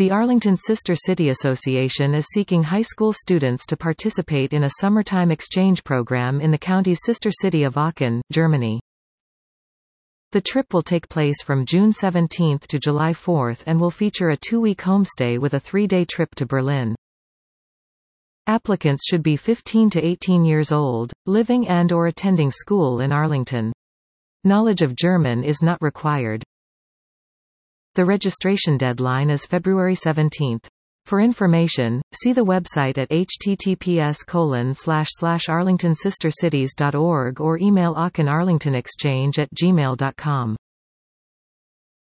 The Arlington Sister City Association is seeking high school students to participate in a summertime exchange program in the county's sister city of Aachen, Germany. The trip will take place from June 17 to July 4 and will feature a 2-week homestay with a 3-day trip to Berlin. Applicants should be 15 to 18 years old, living and/or attending school in Arlington. Knowledge of German is not required. The registration deadline is February 17. For information, see the website at https://arlingtonsistercities.org or email AachenArlingtonExchange@gmail.com.